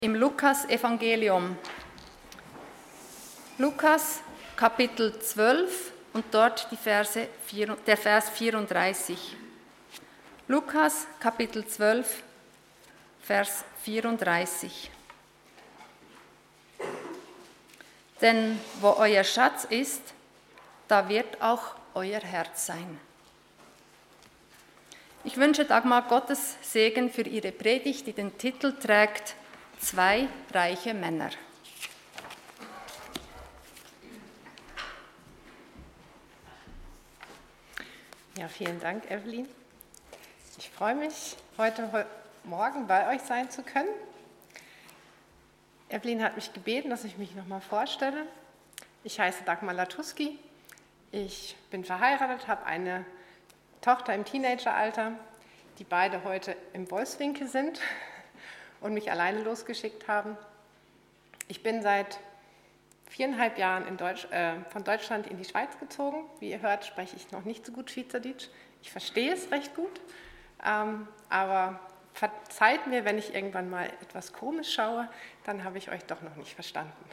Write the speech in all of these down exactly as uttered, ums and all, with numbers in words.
Im Lukas-Evangelium. Lukas Kapitel zwölf und dort die Verse vier, der Vers vierunddreißig. Lukas Kapitel zwölf, Vers vierunddreißig. Denn wo euer Schatz ist, da wird auch euer Herz sein. Ich wünsche Dagmar Gottes Segen für ihre Predigt, die den Titel trägt Zwei reiche Männer. Ja, vielen Dank, Evelyn. Ich freue mich, heute, heute Morgen bei euch sein zu können. Evelyn hat mich gebeten, dass ich mich nochmal vorstelle. Ich heiße Dagmar Latuski. Ich bin verheiratet, habe eine Tochter im Teenageralter, die beide heute im Wolfswinkel sind und mich alleine losgeschickt haben. Ich bin seit viereinhalb Jahren in Deutsch, äh, von Deutschland in die Schweiz gezogen. Wie ihr hört, spreche ich noch nicht so gut Schweizerdeutsch. Ich verstehe es recht gut, ähm, aber verzeiht mir, wenn ich irgendwann mal etwas komisch schaue, dann habe ich euch doch noch nicht verstanden.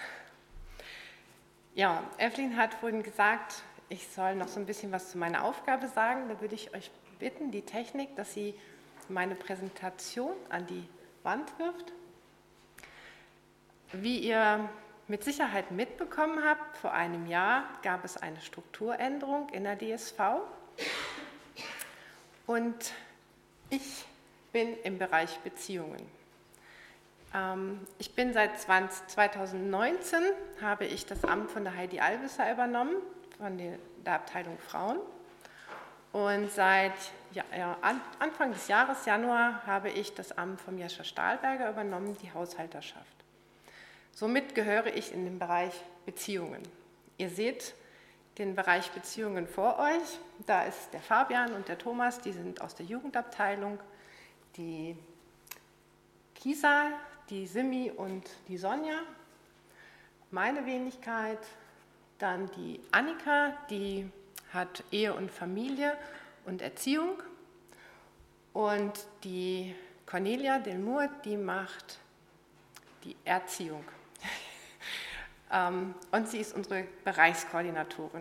Ja, Evelyn hat vorhin gesagt, ich soll noch so ein bisschen was zu meiner Aufgabe sagen. Da würde ich euch bitten, die Technik, dass sie meine Präsentation an die Wand wirft. Wie ihr mit Sicherheit mitbekommen habt, vor einem Jahr gab es eine Strukturänderung in der D S V und ich bin im Bereich Beziehungen. Ähm, ich bin seit zweitausendneunzehn, habe ich das Amt von der Heidi Albesser übernommen, von der Abteilung Frauen. Und seit ja, ja, Anfang des Jahres, Januar, habe ich das Amt von Jascha Stahlberger übernommen, die Haushalterschaft. Somit gehöre ich in den Bereich Beziehungen. Ihr seht den Bereich Beziehungen vor euch. Da ist der Fabian und der Thomas, die sind aus der Jugendabteilung. Die Kisa, die Simi und die Sonja. Meine Wenigkeit. Dann die Annika, die hat Ehe und Familie und Erziehung. Und die Cornelia Delmour, die macht die Erziehung. Und sie ist unsere Bereichskoordinatorin.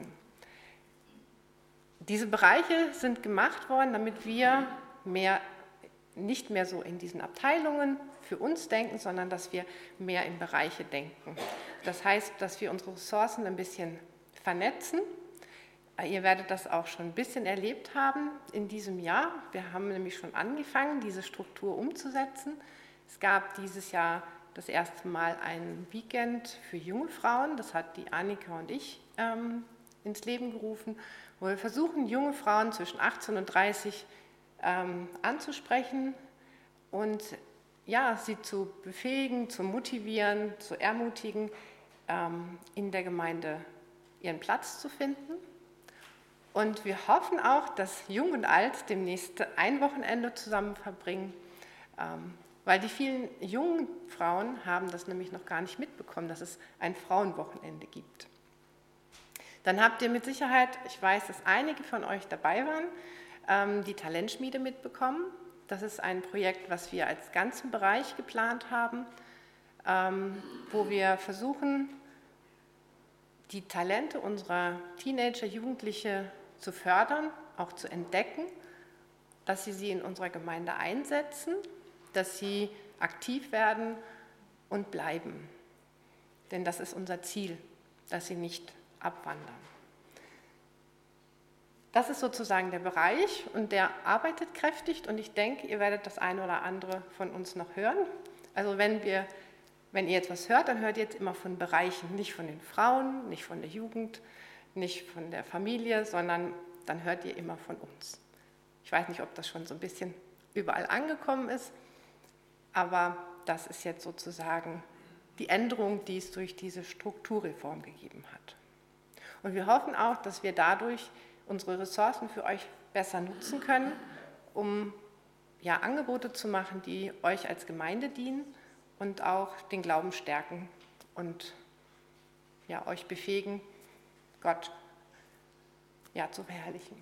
Diese Bereiche sind gemacht worden, damit wir mehr, nicht mehr so in diesen Abteilungen für uns denken, sondern dass wir mehr in Bereiche denken. Das heißt, dass wir unsere Ressourcen ein bisschen vernetzen. Ihr werdet das auch schon ein bisschen erlebt haben in diesem Jahr. Wir haben nämlich schon angefangen, diese Struktur umzusetzen. Es gab dieses Jahr das erste Mal ein Weekend für junge Frauen. Das hat die Annika und ich ähm, ins Leben gerufen, wo wir versuchen, junge Frauen zwischen achtzehn und dreißig ähm, anzusprechen und ja, sie zu befähigen, zu motivieren, zu ermutigen, ähm, in der Gemeinde ihren Platz zu finden. Und wir hoffen auch, dass Jung und Alt demnächst ein Wochenende zusammen verbringen, ähm, weil die vielen jungen Frauen haben das nämlich noch gar nicht mitbekommen, dass es ein Frauenwochenende gibt. Dann habt ihr mit Sicherheit, ich weiß, dass einige von euch dabei waren, ähm, die Talentschmiede mitbekommen. Das ist ein Projekt, was wir als ganzen Bereich geplant haben, ähm, wo wir versuchen, die Talente unserer Teenager, Jugendliche zu fördern, auch zu entdecken, dass sie sie in unserer Gemeinde einsetzen, dass sie aktiv werden und bleiben. Denn das ist unser Ziel, dass sie nicht abwandern. Das ist sozusagen der Bereich und der arbeitet kräftig und ich denke, ihr werdet das eine oder andere von uns noch hören. Also wenn wir Wenn ihr jetzt was hört, dann hört ihr jetzt immer von Bereichen, nicht von den Frauen, nicht von der Jugend, nicht von der Familie, sondern dann hört ihr immer von uns. Ich weiß nicht, ob das schon so ein bisschen überall angekommen ist, aber das ist jetzt sozusagen die Änderung, die es durch diese Strukturreform gegeben hat. Und wir hoffen auch, dass wir dadurch unsere Ressourcen für euch besser nutzen können, um ja, Angebote zu machen, die euch als Gemeinde dienen und auch den Glauben stärken und ja, euch befähigen, Gott ja, zu verherrlichen.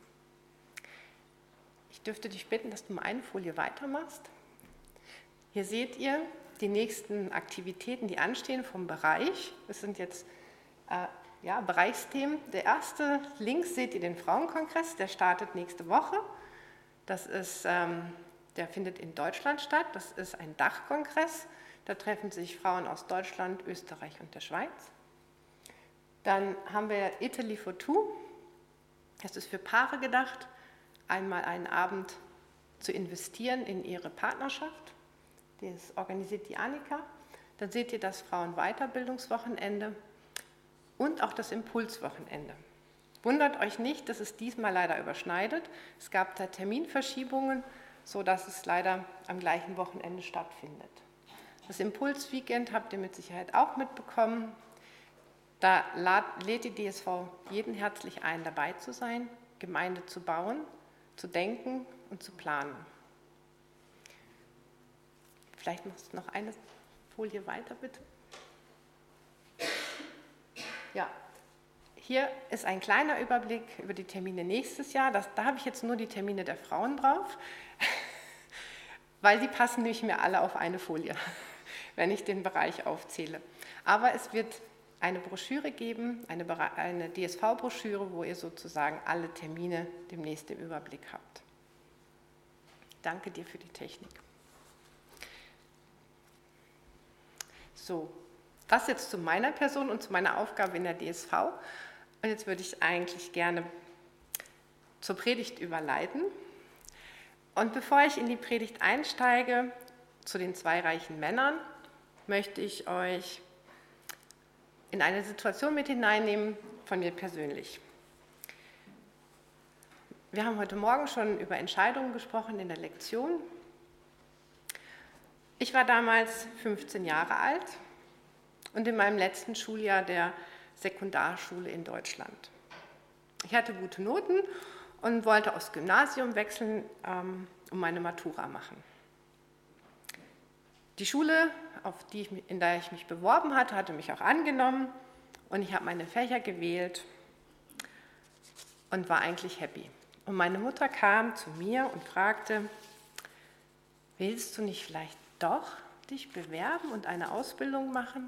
Ich dürfte dich bitten, dass du mal eine Folie weitermachst. Hier seht ihr die nächsten Aktivitäten, die anstehen vom Bereich. Es sind jetzt äh, ja, Bereichsthemen. Der erste, links seht ihr den Frauenkongress, der startet nächste Woche. Das ist, ähm, der findet in Deutschland statt. Das ist ein Dachkongress. Da treffen sich Frauen aus Deutschland, Österreich und der Schweiz. Dann haben wir Italy for Two. Das ist für Paare gedacht, einmal einen Abend zu investieren in ihre Partnerschaft. Das organisiert die Annika. Dann seht ihr das Frauenweiterbildungswochenende und auch das Impulswochenende. Wundert euch nicht, dass es diesmal leider überschneidet. Es gab da Terminverschiebungen, sodass es leider am gleichen Wochenende stattfindet. Das Impulsweekend habt ihr mit Sicherheit auch mitbekommen. Da lädt die D S V jeden herzlich ein, dabei zu sein, Gemeinde zu bauen, zu denken und zu planen. Vielleicht machst du noch eine Folie weiter, bitte. Ja, hier ist ein kleiner Überblick über die Termine nächstes Jahr. Das, da habe ich jetzt nur die Termine der Frauen drauf, weil die passen nicht mehr alle auf eine Folie, wenn ich den Bereich aufzähle. Aber es wird eine Broschüre geben, eine, eine D S V-Broschüre, wo ihr sozusagen alle Termine demnächst im Überblick habt. Danke dir für die Technik. So, das jetzt zu meiner Person und zu meiner Aufgabe in der D S V. Und jetzt würde ich eigentlich gerne zur Predigt überleiten. Und bevor ich in die Predigt einsteige, zu den zwei reichen Männern, möchte ich euch in eine Situation mit hineinnehmen von mir persönlich. Wir haben heute Morgen schon über Entscheidungen gesprochen in der Lektion. Ich war damals fünfzehn Jahre alt und in meinem letzten Schuljahr der Sekundarschule in Deutschland. Ich hatte gute Noten und wollte aufs Gymnasium wechseln, ähm, um meine Matura machen. Die Schule, auf die ich, in der ich mich beworben hatte, hatte mich auch angenommen und ich habe meine Fächer gewählt und war eigentlich happy. Und meine Mutter kam zu mir und fragte, willst du nicht vielleicht doch dich bewerben und eine Ausbildung machen?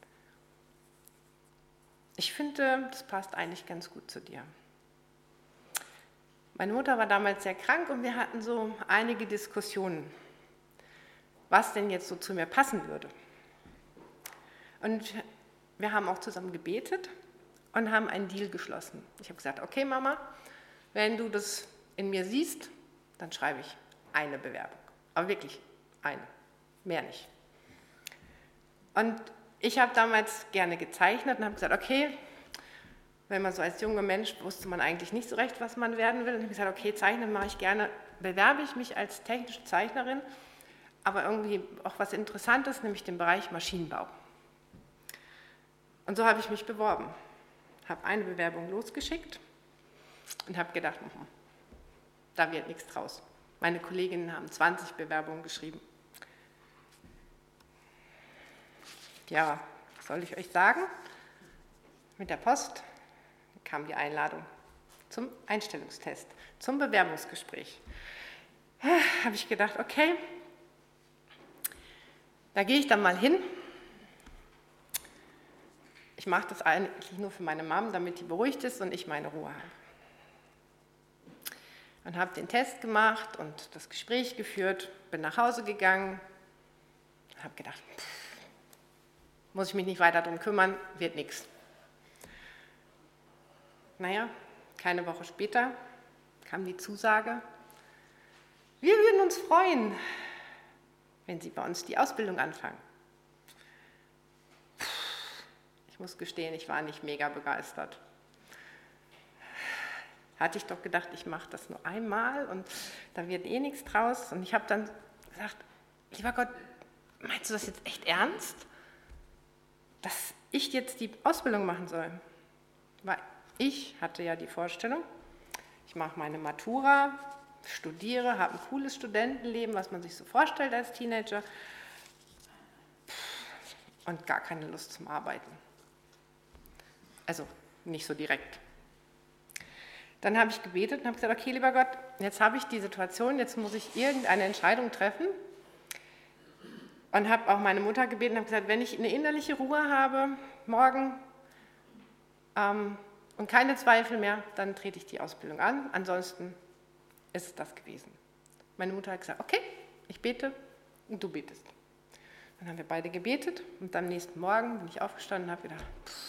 Ich finde, das passt eigentlich ganz gut zu dir. Meine Mutter war damals sehr krank und wir hatten so einige Diskussionen, was denn jetzt so zu mir passen würde. Und wir haben auch zusammen gebetet und haben einen Deal geschlossen. Ich habe gesagt, okay Mama, wenn du das in mir siehst, dann schreibe ich eine Bewerbung. Aber wirklich eine, mehr nicht. Und ich habe damals gerne gezeichnet und habe gesagt, okay, wenn man so als junger Mensch wusste man eigentlich nicht so recht, was man werden will. Und ich habe gesagt, okay, zeichnen mache ich gerne, bewerbe ich mich als technische Zeichnerin, aber irgendwie auch was Interessantes, nämlich den Bereich Maschinenbau. Und so habe ich mich beworben, habe eine Bewerbung losgeschickt und habe gedacht, da wird nichts draus. Meine Kolleginnen haben zwanzig Bewerbungen geschrieben. Ja, was soll ich euch sagen? Mit der Post kam die Einladung zum Einstellungstest, zum Bewerbungsgespräch. Habe ich gedacht, okay, da gehe ich dann mal hin. Ich mache das eigentlich nur für meine Mom, damit die beruhigt ist und ich meine Ruhe habe. Und habe den Test gemacht und das Gespräch geführt, bin nach Hause gegangen und habe gedacht, pff, muss ich mich nicht weiter darum kümmern, wird nichts. Naja, keine Woche später kam die Zusage, wir würden uns freuen, wenn Sie bei uns die Ausbildung anfangen. Ich muss gestehen, ich war nicht mega begeistert. Hatte ich doch gedacht, ich mache das nur einmal und da wird eh nichts draus. Und ich habe dann gesagt, lieber Gott, meinst du das jetzt echt ernst? Dass ich jetzt die Ausbildung machen soll? Weil ich hatte ja die Vorstellung, ich mache meine Matura, studiere, habe ein cooles Studentenleben, was man sich so vorstellt als Teenager und gar keine Lust zum Arbeiten. Also nicht so direkt. Dann habe ich gebetet und habe gesagt, okay, lieber Gott, jetzt habe ich die Situation, jetzt muss ich irgendeine Entscheidung treffen. Und habe auch meine Mutter gebeten und habe gesagt, wenn ich eine innerliche Ruhe habe, morgen ähm, und keine Zweifel mehr, dann trete ich die Ausbildung an. Ansonsten ist es das gewesen. Meine Mutter hat gesagt, okay, ich bete und du betest. Dann haben wir beide gebetet und am nächsten Morgen bin ich aufgestanden und habe gedacht,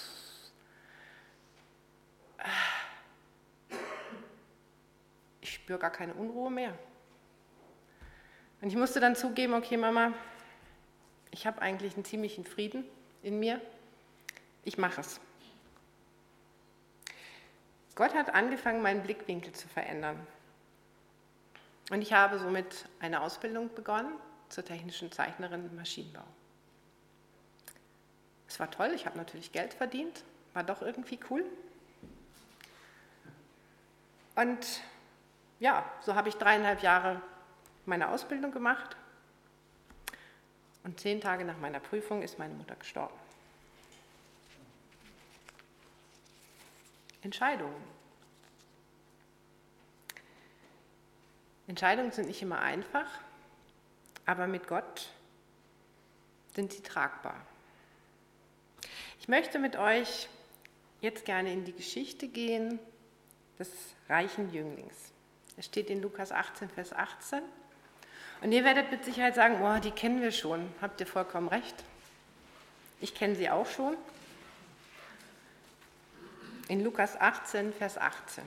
ich spüre gar keine Unruhe mehr. Und ich musste dann zugeben, okay Mama, ich habe eigentlich einen ziemlichen Frieden in mir, ich mache es. Gott hat angefangen, meinen Blickwinkel zu verändern. Und ich habe somit eine Ausbildung begonnen zur technischen Zeichnerin im Maschinenbau. Es war toll, ich habe natürlich Geld verdient, war doch irgendwie cool. Und ja, so habe ich dreieinhalb Jahre meine Ausbildung gemacht. Und zehn Tage nach meiner Prüfung ist meine Mutter gestorben. Entscheidungen. Entscheidungen sind nicht immer einfach, aber mit Gott sind sie tragbar. Ich möchte mit euch jetzt gerne in die Geschichte gehen des reichen Jünglings. Es steht in Lukas achtzehn, Vers achtzehn. Und ihr werdet mit Sicherheit sagen, oh, die kennen wir schon. Habt ihr vollkommen recht. Ich kenne sie auch schon. In Lukas achtzehn, Vers achtzehn.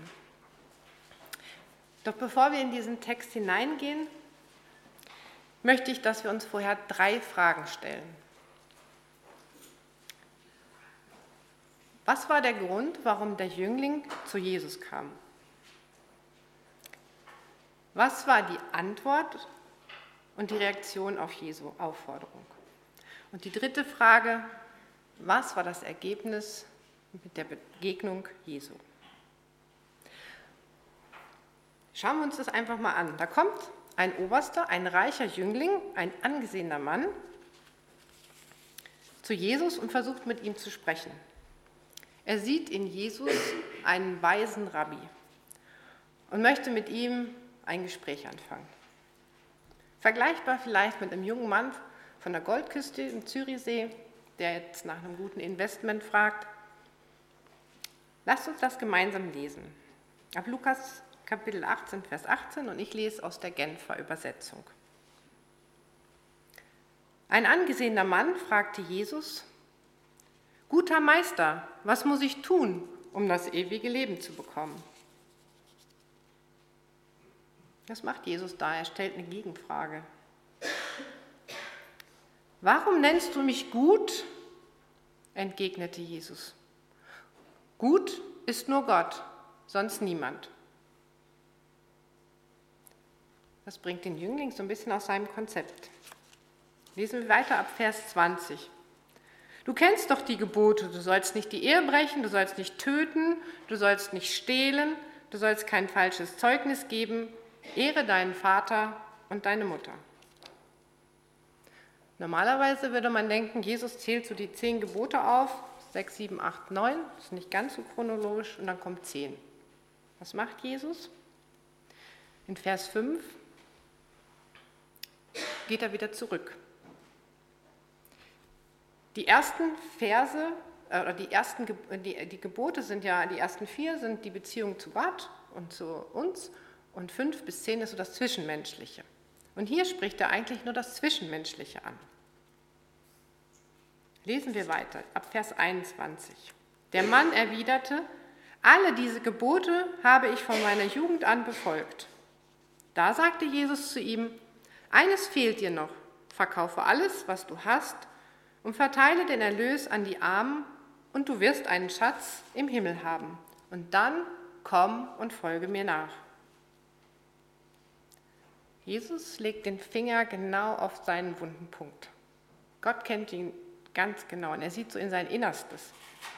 Doch bevor wir in diesen Text hineingehen, möchte ich, dass wir uns vorher drei Fragen stellen. Was war der Grund, warum der Jüngling zu Jesus kam? Was war die Antwort und die Reaktion auf Jesu Aufforderung? Und die dritte Frage, was war das Ergebnis mit der Begegnung Jesu? Schauen wir uns das einfach mal an. Da kommt ein Oberster, ein reicher Jüngling, ein angesehener Mann zu Jesus und versucht mit ihm zu sprechen. Er sieht in Jesus einen weisen Rabbi und möchte mit ihm ein Gespräch anfangen. Vergleichbar vielleicht mit einem jungen Mann von der Goldküste im Zürichsee, der jetzt nach einem guten Investment fragt. Lasst uns das gemeinsam lesen. Ab Lukas Kapitel achtzehn, Vers achtzehn und ich lese aus der Genfer Übersetzung. Ein angesehener Mann fragte Jesus: Guter Meister, was muss ich tun, um das ewige Leben zu bekommen? Was macht Jesus da? Er stellt eine Gegenfrage. Warum nennst du mich gut? Entgegnete Jesus. Gut ist nur Gott, sonst niemand. Das bringt den Jüngling so ein bisschen aus seinem Konzept. Lesen wir weiter ab Vers zwanzig. Du kennst doch die Gebote, du sollst nicht die Ehe brechen, du sollst nicht töten, du sollst nicht stehlen, du sollst kein falsches Zeugnis geben, ehre deinen Vater und deine Mutter. Normalerweise würde man denken, Jesus zählt so die zehn Gebote auf, sechs, sieben, acht, neun, das ist nicht ganz so chronologisch, und dann kommt zehn. Was macht Jesus? In Vers fünf geht er wieder zurück. Die ersten Verse, oder die ersten die, die Gebote sind ja, die ersten vier sind die Beziehung zu Gott und zu uns und fünf bis zehn ist so das Zwischenmenschliche. Und hier spricht er eigentlich nur das Zwischenmenschliche an. Lesen wir weiter, ab Vers einundzwanzig. Der Mann erwiderte: Alle diese Gebote habe ich von meiner Jugend an befolgt. Da sagte Jesus zu ihm: Eines fehlt dir noch, verkaufe alles, was du hast, und verteile den Erlös an die Armen, und du wirst einen Schatz im Himmel haben. Und dann komm und folge mir nach. Jesus legt den Finger genau auf seinen wunden Punkt. Gott kennt ihn ganz genau und er sieht so in sein Innerstes.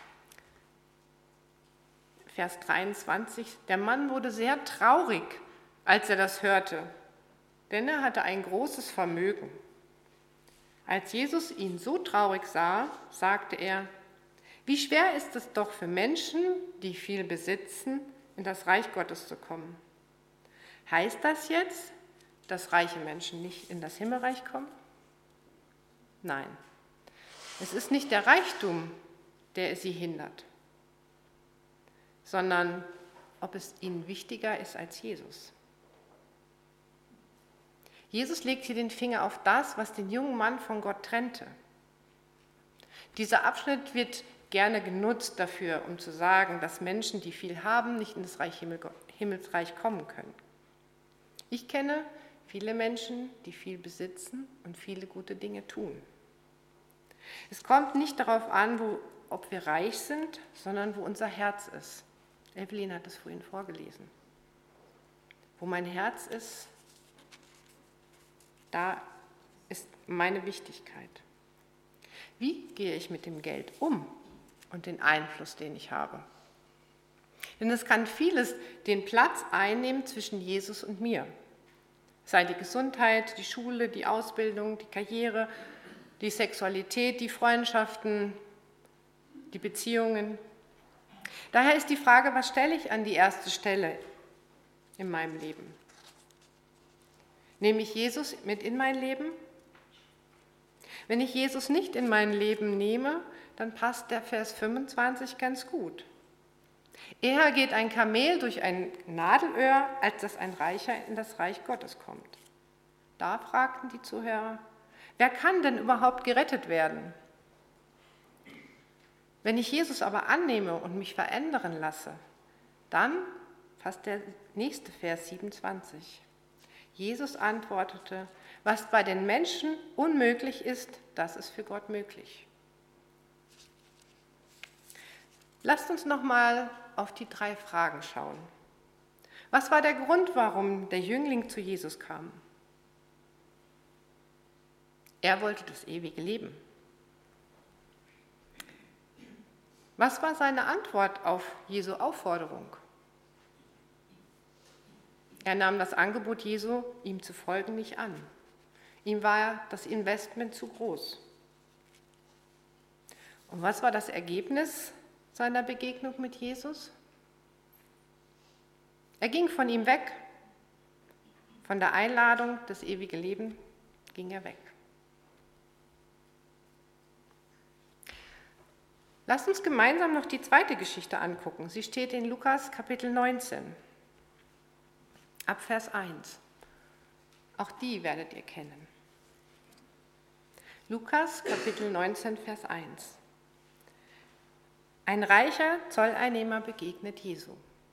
Vers dreiundzwanzig, der Mann wurde sehr traurig, als er das hörte, denn er hatte ein großes Vermögen. Als Jesus ihn so traurig sah, sagte er: Wie schwer ist es doch für Menschen, die viel besitzen, in das Reich Gottes zu kommen. Heißt das jetzt, dass reiche Menschen nicht in das Himmelreich kommen? Nein, es ist nicht der Reichtum, der sie hindert, sondern ob es ihnen wichtiger ist als Jesus. Jesus legt hier den Finger auf das, was den jungen Mann von Gott trennte. Dieser Abschnitt wird gerne genutzt dafür, um zu sagen, dass Menschen, die viel haben, nicht in das Reich Himmel, Himmelsreich kommen können. Ich kenne viele Menschen, die viel besitzen und viele gute Dinge tun. Es kommt nicht darauf an, wo, ob wir reich sind, sondern wo unser Herz ist. Evelyn hat es vorhin vorgelesen. Wo mein Herz ist, da ist meine Wichtigkeit. Wie gehe ich mit dem Geld um und den Einfluss, den ich habe? Denn es kann vieles den Platz einnehmen zwischen Jesus und mir. Sei die Gesundheit, die Schule, die Ausbildung, die Karriere, die Sexualität, die Freundschaften, die Beziehungen. Daher ist die Frage, was stelle ich an die erste Stelle in meinem Leben? Nehme ich Jesus mit in mein Leben? Wenn ich Jesus nicht in mein Leben nehme, dann passt der Vers fünfundzwanzig ganz gut. Eher geht ein Kamel durch ein Nadelöhr, als dass ein Reicher in das Reich Gottes kommt. Da fragten die Zuhörer, wer kann denn überhaupt gerettet werden? Wenn ich Jesus aber annehme und mich verändern lasse, dann passt der nächste Vers siebenundzwanzig. Jesus antwortete, was bei den Menschen unmöglich ist, das ist für Gott möglich. Lasst uns nochmal auf die drei Fragen schauen. Was war der Grund, warum der Jüngling zu Jesus kam? Er wollte das ewige Leben. Was war seine Antwort auf Jesu Aufforderung? Er nahm das Angebot Jesu, ihm zu folgen, nicht an. Ihm war das Investment zu groß. Und was war das Ergebnis seiner Begegnung mit Jesus? Er ging von ihm weg. Von der Einladung, das ewige Leben, ging er weg. Lasst uns gemeinsam noch die zweite Geschichte angucken. Sie steht in Lukas Kapitel neunzehn, ab Vers eins. Auch die werdet ihr kennen. Lukas Kapitel neunzehn, Vers eins. Ein reicher Zolleinnehmer begegnet Jesu.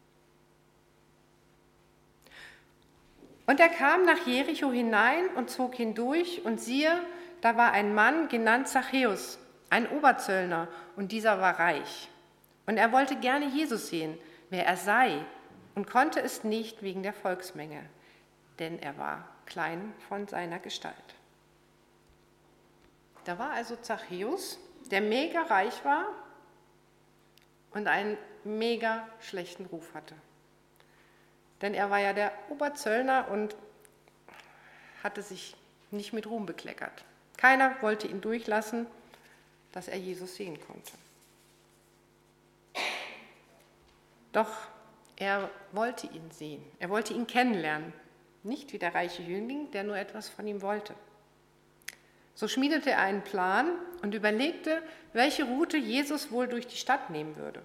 Und er kam nach Jericho hinein und zog hindurch, und siehe, da war ein Mann genannt Zachäus, ein Oberzöllner, und dieser war reich. Und er wollte gerne Jesus sehen, wer er sei, und konnte es nicht wegen der Volksmenge, denn er war klein von seiner Gestalt. Da war also Zachäus, der mega reich war und einen mega schlechten Ruf hatte. Denn er war ja der Oberzöllner und hatte sich nicht mit Ruhm bekleckert. Keiner wollte ihn durchlassen, dass er Jesus sehen konnte. Doch er wollte ihn sehen, er wollte ihn kennenlernen, nicht wie der reiche Jüngling, der nur etwas von ihm wollte. So schmiedete er einen Plan und überlegte, welche Route Jesus wohl durch die Stadt nehmen würde.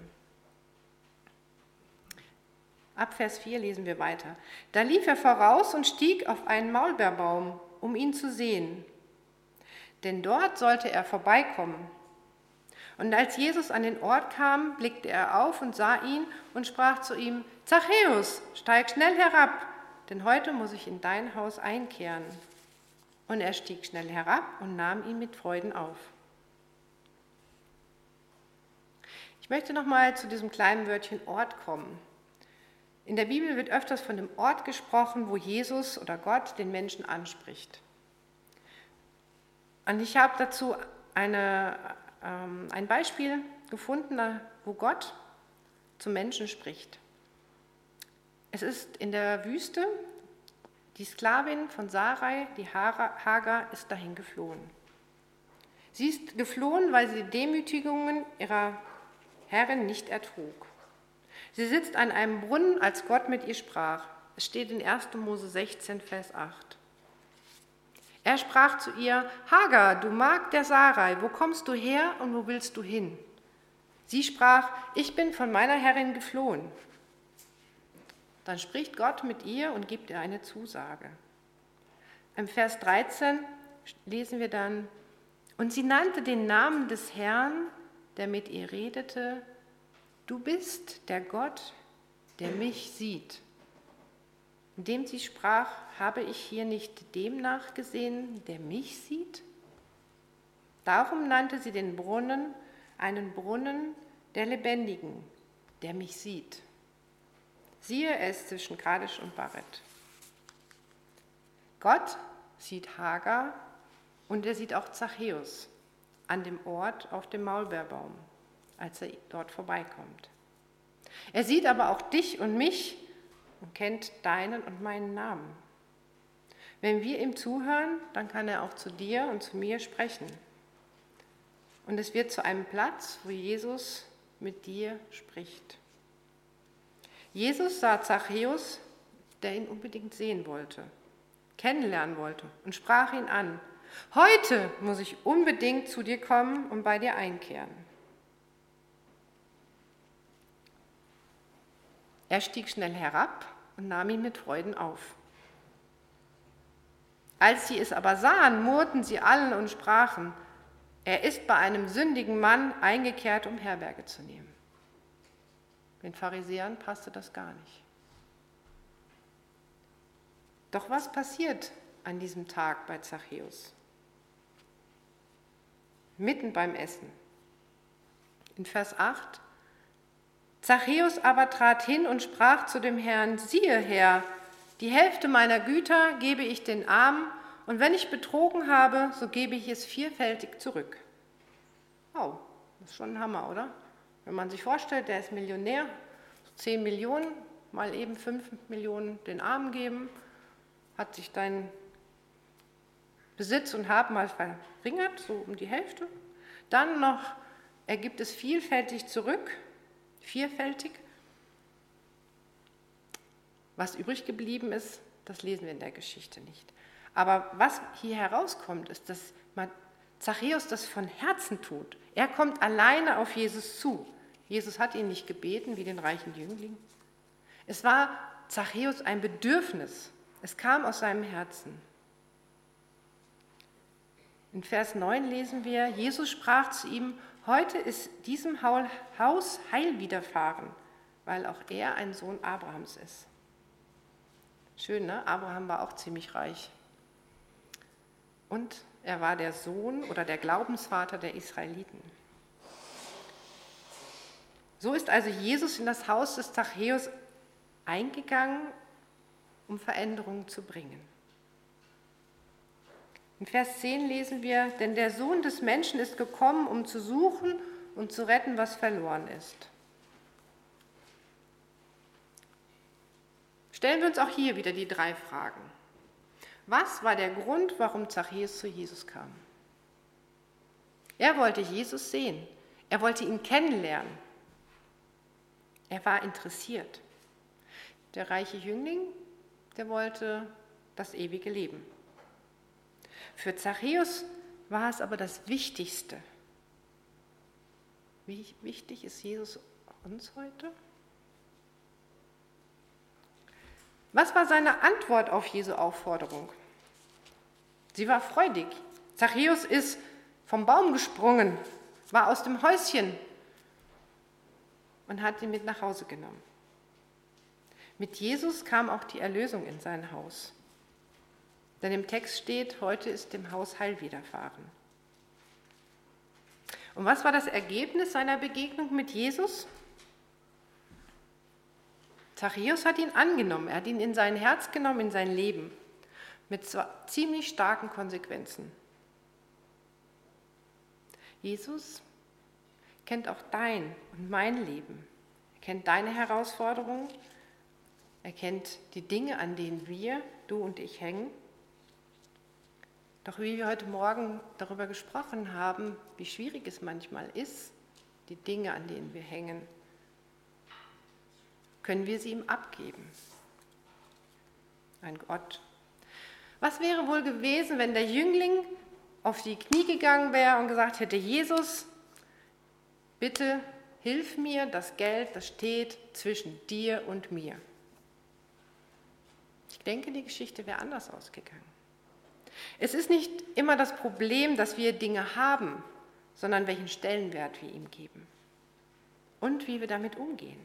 Ab Vers vier lesen wir weiter. Da lief er voraus und stieg auf einen Maulbeerbaum, um ihn zu sehen. Denn dort sollte er vorbeikommen. Und als Jesus an den Ort kam, blickte er auf und sah ihn und sprach zu ihm, Zachäus, steig schnell herab, denn heute muss ich in dein Haus einkehren. Und er stieg schnell herab und nahm ihn mit Freuden auf. Ich möchte nochmal zu diesem kleinen Wörtchen Ort kommen. In der Bibel wird öfters von dem Ort gesprochen, wo Jesus oder Gott den Menschen anspricht. Und ich habe dazu eine, ähm, ein Beispiel gefunden, wo Gott zum Menschen spricht. Es ist in der Wüste. Die Sklavin von Sarai, die Hagar, ist dahin geflohen. Sie ist geflohen, weil sie die Demütigungen ihrer Herrin nicht ertrug. Sie sitzt an einem Brunnen, als Gott mit ihr sprach. Es steht in erster Mose sechzehn, Vers acht. Er sprach zu ihr: Hagar, du Magd der Sarai, wo kommst du her und wo willst du hin? Sie sprach: Ich bin von meiner Herrin geflohen. Dann spricht Gott mit ihr und gibt ihr eine Zusage. Im Vers dreizehn lesen wir dann: Und sie nannte den Namen des Herrn, der mit ihr redete: Du bist der Gott, der mich sieht. Indem sie sprach, habe ich hier nicht dem nachgesehen, der mich sieht? Darum nannte sie den Brunnen einen Brunnen der Lebendigen, der mich sieht. Siehe es zwischen Kadesh und Baret. Gott sieht Hagar und er sieht auch Zachäus an dem Ort auf dem Maulbeerbaum, als er dort vorbeikommt. Er sieht aber auch dich und mich und kennt deinen und meinen Namen. Wenn wir ihm zuhören, dann kann er auch zu dir und zu mir sprechen. Und es wird zu einem Platz, wo Jesus mit dir spricht. Jesus sah Zachäus, der ihn unbedingt sehen wollte, kennenlernen wollte und sprach ihn an: Heute muss ich unbedingt zu dir kommen und bei dir einkehren. Er stieg schnell herab und nahm ihn mit Freuden auf. Als sie es aber sahen, murrten sie alle und sprachen: Er ist bei einem sündigen Mann eingekehrt, um Herberge zu nehmen. Den Pharisäern passte das gar nicht. Doch was passiert an diesem Tag bei Zachäus? Mitten beim Essen. In Vers acht: Zachäus aber trat hin und sprach zu dem Herrn: Siehe, Herr, die Hälfte meiner Güter gebe ich den Armen, und wenn ich betrogen habe, so gebe ich es vierfältig zurück. Oh, das ist schon ein Hammer, oder? Wenn man sich vorstellt, der ist Millionär, so zehn Millionen, mal eben fünf Millionen den Armen geben, hat sich dein Besitz und Haben mal verringert, so um die Hälfte. Dann noch, er gibt es vielfältig zurück, vierfältig. Was übrig geblieben ist, das lesen wir in der Geschichte nicht. Aber was hier herauskommt, ist, dass Zachäus das von Herzen tut. Er kommt alleine auf Jesus zu. Jesus hat ihn nicht gebeten wie den reichen Jüngling. Es war Zachäus ein Bedürfnis. Es kam aus seinem Herzen. In Vers neun lesen wir: Jesus sprach zu ihm: Heute ist diesem Haus Heil widerfahren, weil auch er ein Sohn Abrahams ist. Schön, ne? Abraham war auch ziemlich reich. Und er war der Sohn oder der Glaubensvater der Israeliten. So ist also Jesus in das Haus des Zachäus eingegangen, um Veränderungen zu bringen. In Vers zehn lesen wir: Denn der Sohn des Menschen ist gekommen, um zu suchen und zu retten, was verloren ist. Stellen wir uns auch hier wieder die drei Fragen. Was war der Grund, warum Zachäus zu Jesus kam? Er wollte Jesus sehen. Er wollte ihn kennenlernen. Er war interessiert. Der reiche Jüngling, der wollte das ewige Leben. Für Zachäus war es aber das Wichtigste. Wie wichtig ist Jesus uns heute? Was war seine Antwort auf Jesu Aufforderung? Sie war freudig. Zachäus ist vom Baum gesprungen, war aus dem Häuschen und hat ihn mit nach Hause genommen. Mit Jesus kam auch die Erlösung in sein Haus. Denn im Text steht: Heute ist dem Haus Heil widerfahren. Und was war das Ergebnis seiner Begegnung mit Jesus? Zachäus hat ihn angenommen, er hat ihn in sein Herz genommen, in sein Leben, mit ziemlich starken Konsequenzen. Jesus kennt auch dein und mein Leben. Er kennt deine Herausforderungen, er kennt die Dinge, an denen wir, du und ich, hängen. Doch wie wir heute Morgen darüber gesprochen haben, wie schwierig es manchmal ist, die Dinge, an denen wir hängen, können wir sie ihm abgeben. Ein Gott, Was wäre wohl gewesen, wenn der Jüngling auf die Knie gegangen wäre und gesagt hätte, Jesus, bitte hilf mir, das Geld, das steht zwischen dir und mir. Ich denke, die Geschichte wäre anders ausgegangen. Es ist nicht immer das Problem, dass wir Dinge haben, sondern welchen Stellenwert wir ihm geben und wie wir damit umgehen.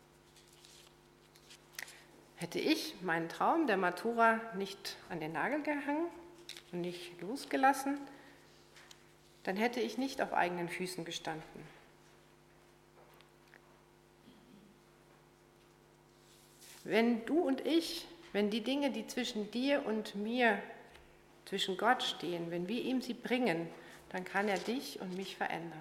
Hätte ich meinen Traum der Matura nicht an den Nagel gehangen und nicht losgelassen, dann hätte ich nicht auf eigenen Füßen gestanden. Wenn du und ich, wenn die Dinge, die zwischen dir und mir, zwischen Gott stehen, wenn wir ihm sie bringen, dann kann er dich und mich verändern.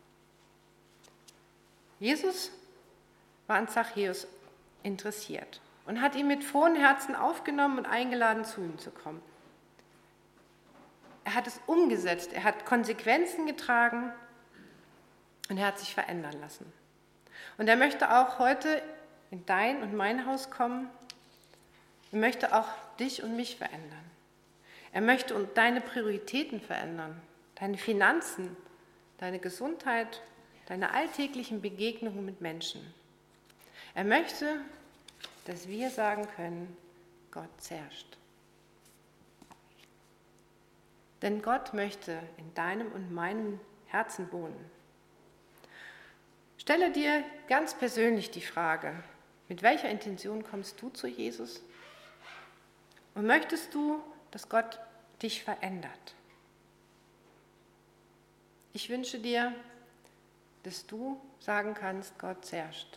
Jesus war an Zachäus interessiert und hat ihn mit frohem Herzen aufgenommen und eingeladen, zu ihm zu kommen. Er hat es umgesetzt, er hat Konsequenzen getragen und er hat sich verändern lassen. Und er möchte auch heute in dein und mein Haus kommen. Er möchte auch dich und mich verändern. Er möchte deine Prioritäten verändern, deine Finanzen, deine Gesundheit, deine alltäglichen Begegnungen mit Menschen. Er möchte, dass wir sagen können, Gott herrscht. Denn Gott möchte in deinem und meinem Herzen wohnen. Stelle dir ganz persönlich die Frage, mit welcher Intention kommst du zu Jesus? Und möchtest du, dass Gott dich verändert? Ich wünsche dir, dass du sagen kannst, Gott herrscht.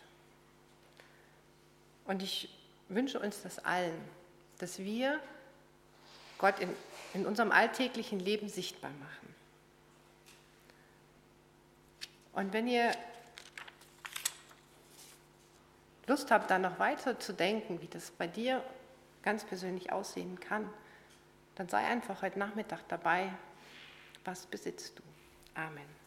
Und ich wünsche uns das allen, dass wir Gott in, in unserem alltäglichen Leben sichtbar machen. Und wenn ihr Lust habt, da noch weiter zu denken, wie das bei dir ganz persönlich aussehen kann, dann sei einfach heute Nachmittag dabei. Was besitzt du? Amen.